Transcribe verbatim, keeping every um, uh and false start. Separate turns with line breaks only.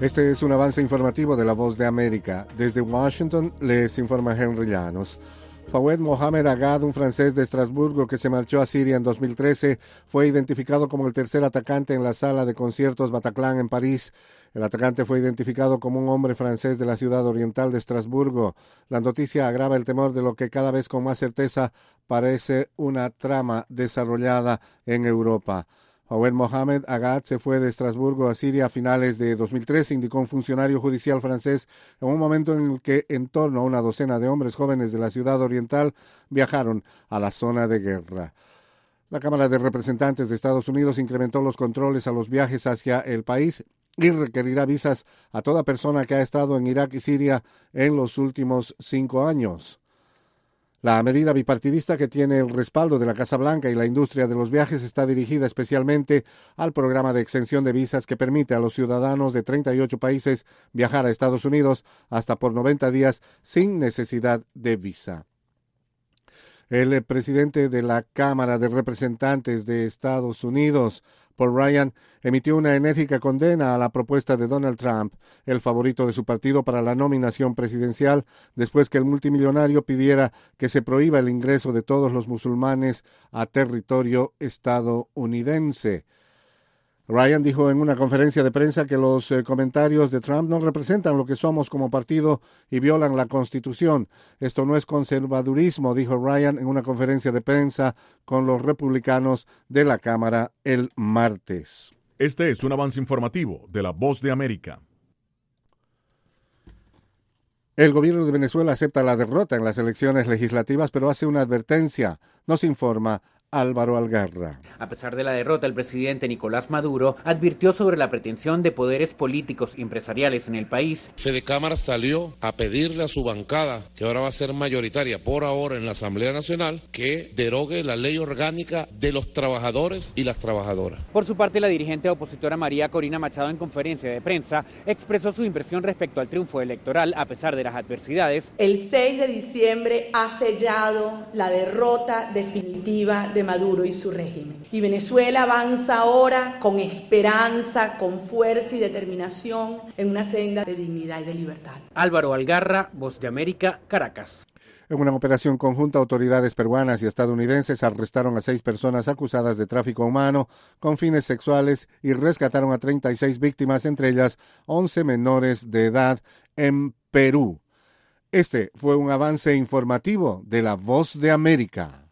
Este es un avance informativo de La Voz de América. Desde Washington les informa Henry Llanos. Fawad Mohamed Agad, un francés de Estrasburgo que se marchó a Siria en dos mil trece, fue identificado como el tercer atacante en la sala de conciertos Bataclan en París. El atacante fue identificado como un hombre francés de la ciudad oriental de Estrasburgo. La noticia agrava el temor de lo que cada vez con más certeza parece una trama desarrollada en Europa. Fawad Mohamed Agad se fue de Estrasburgo a Siria a finales de dos mil trece, indicó un funcionario judicial francés, en un momento en el que en torno a una docena de hombres jóvenes de la ciudad oriental viajaron a la zona de guerra. La Cámara de Representantes de Estados Unidos incrementó los controles a los viajes hacia el país y requerirá visas a toda persona que ha estado en Irak y Siria en los últimos cinco años. La medida bipartidista, que tiene el respaldo de la Casa Blanca y la industria de los viajes, está dirigida especialmente al programa de exención de visas que permite a los ciudadanos de treinta y ocho países viajar a Estados Unidos hasta por noventa días sin necesidad de visa. El presidente de la Cámara de Representantes de Estados Unidos, Paul Ryan, emitió una enérgica condena a la propuesta de Donald Trump, el favorito de su partido para la nominación presidencial, después que el multimillonario pidiera que se prohíba el ingreso de todos los musulmanes a territorio estadounidense. Ryan dijo en una conferencia de prensa que los eh, comentarios de Trump no representan lo que somos como partido y violan la Constitución. Esto no es conservadurismo, dijo Ryan en una conferencia de prensa con los republicanos de la Cámara el martes.
Este es un avance informativo de La Voz de América.
El gobierno de Venezuela acepta la derrota en las elecciones legislativas, pero hace una advertencia. Nos informa Álvaro Algarra.
A pesar de la derrota, el presidente Nicolás Maduro advirtió sobre la pretensión de poderes políticos y empresariales en el país.
Fede Cámara salió a pedirle a su bancada, que ahora va a ser mayoritaria por ahora en la Asamblea Nacional, que derogue la ley orgánica de los trabajadores y las trabajadoras.
Por su parte, la dirigente opositora María Corina Machado, en conferencia de prensa, expresó su impresión respecto al triunfo electoral a pesar de las adversidades.
El seis de diciembre ha sellado la derrota definitiva de Maduro y su régimen. Y Venezuela avanza ahora con esperanza, con fuerza y determinación en una senda de dignidad y de libertad.
Álvaro Algarra, Voz de América, Caracas.
En una operación conjunta, autoridades peruanas y estadounidenses arrestaron a seis personas acusadas de tráfico humano con fines sexuales y rescataron a treinta y seis víctimas, entre ellas once menores de edad, en Perú. Este fue un avance informativo de La Voz de América.